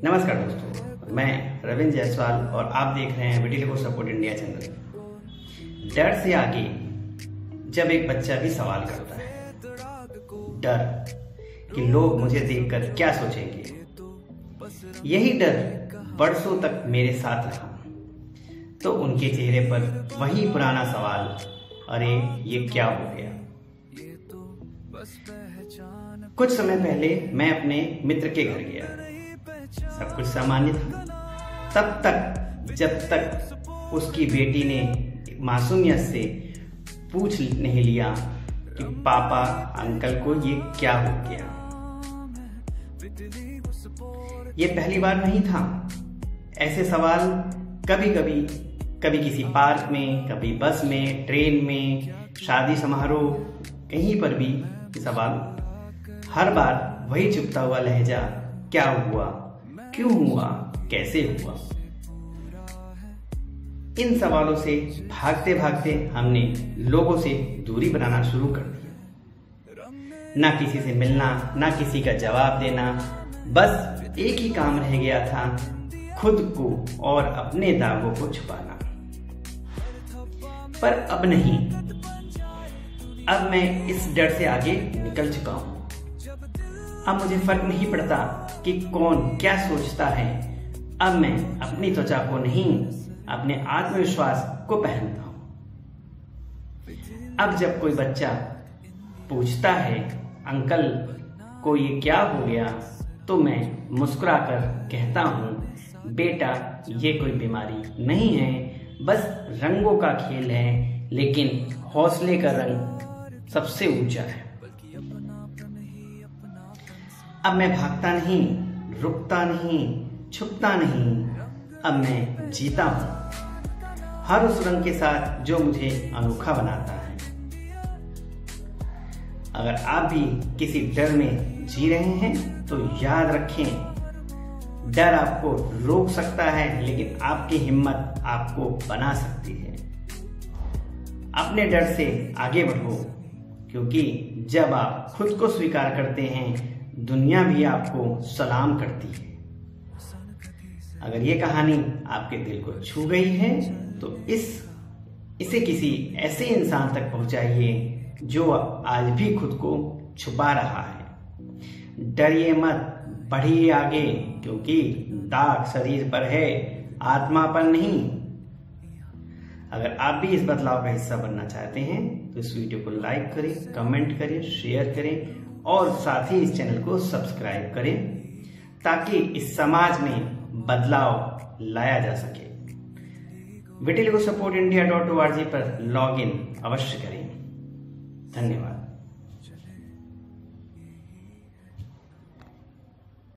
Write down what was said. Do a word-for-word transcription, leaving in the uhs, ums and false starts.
नमस्कार दोस्तों, मैं रविंद्र जायसवाल और आप देख रहे हैं विटिलिगो सपोर्ट इंडिया चैनल। डर से आगे जब एक बच्चा भी सवाल करता है, डर कि लोग मुझे देखकर क्या सोचेंगे, यही डर बरसों तक मेरे साथ रहा। तो उनके चेहरे पर वही पुराना सवाल, अरे ये क्या हो गया। कुछ समय पहले मैं अपने मित्र के घर गया, सब कुछ सामान्य था तब तक जब तक उसकी बेटी ने मासूमियत से पूछ नहीं लिया कि पापा अंकल को ये क्या हो गया। ये पहली बार नहीं था। ऐसे सवाल कभी कभी कभी किसी पार्क में, कभी बस में, ट्रेन में, शादी समारोह, कहीं पर भी सवाल, हर बार वही चुपता हुआ लहजा, क्या हुआ, क्यों हुआ, कैसे हुआ। इन सवालों से भागते भागते हमने लोगों से दूरी बनाना शुरू कर दिया। ना किसी से मिलना, ना किसी का जवाब देना, बस एक ही काम रह गया था, खुद को और अपने दागों को छुपाना। पर अब नहीं, अब मैं इस डर से आगे निकल चुका हूं। अब मुझे फर्क नहीं पड़ता कि कौन क्या सोचता है। अब मैं अपनी त्वचा को नहीं, अपने आत्मविश्वास को पहनता हूं। अब जब कोई बच्चा पूछता है अंकल को ये क्या हो गया, तो मैं मुस्कुराकर कहता हूं, बेटा ये कोई बीमारी नहीं है, बस रंगों का खेल है, लेकिन हौसले का रंग सबसे ऊंचा है। अब मैं भागता नहीं, रुकता नहीं, छुपता नहीं, अब मैं जीता हूं, हर उस रंग के साथ जो मुझे अनोखा बनाता है। अगर आप भी किसी डर में जी रहे हैं तो याद रखें, डर आपको रोक सकता है, लेकिन आपकी हिम्मत आपको बना सकती है। अपने डर से आगे बढ़ो, क्योंकि जब आप खुद को स्वीकार करते हैं, दुनिया भी आपको सलाम करती है। अगर ये कहानी आपके दिल को छू गई है तो इस इसे किसी ऐसे इंसान तक पहुंचाइए जो आज भी खुद को छुपा रहा है। डरिए मत, बढ़िए आगे, क्योंकि दाग शरीर पर है, आत्मा पर नहीं। अगर आप भी इस बदलाव का हिस्सा बनना चाहते हैं तो इस वीडियो को लाइक करें, कमेंट करें, शेयर करें और साथ ही इस चैनल को सब्सक्राइब करें, ताकि इस समाज में बदलाव लाया जा सके। Vitiligo support India dot O R G पर लॉग इन अवश्य करें। धन्यवाद।